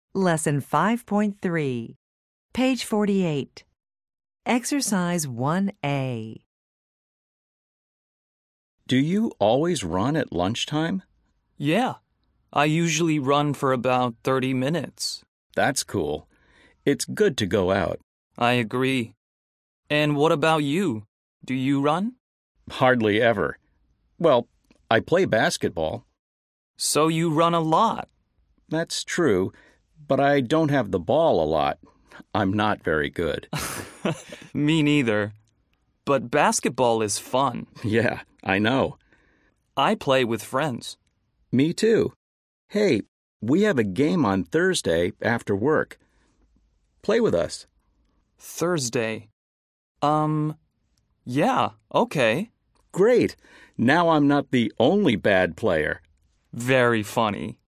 Lesson 5.3, page 48. Exercise 1A. Do you always run at lunchtime? Yeah, I usually run for about 30 minutes. That's cool. It's good to go out. I agree. And what about you? Do you run? Hardly ever. Well, I play basketball. So you run a lot. That's true, but I don't have the ball a lot. I'm not very good. Me neither. But basketball is fun. Yeah, I know. I play with friends. Me too. Hey, we have a game on Thursday after work. Play with us. Thursday. Yeah, okay. Great. Now I'm not the only bad player. Very funny.